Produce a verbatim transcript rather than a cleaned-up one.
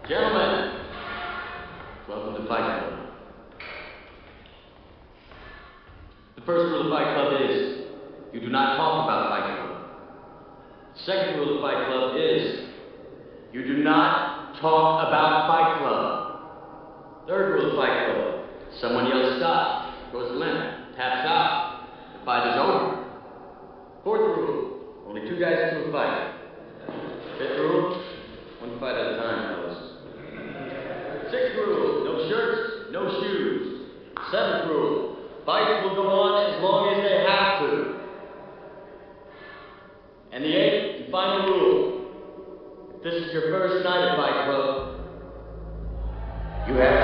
Gentlemen, welcome to Fight Club. The first rule of Fight Club is you do not talk about Fight Club. The second rule of Fight Club is you do not talk about Fight Club. Third rule of Fight Club, someone yells stop, goes limp, taps out, the fight is over. Fourth rule, only two guys into a fight. Fifth rule, one fight at a time, fellas. Sixth rule, no shirts, no shoes. Seventh rule, fights will go on as long as they have to. And the eighth and final rule, if this is your first night at Fight Club, you have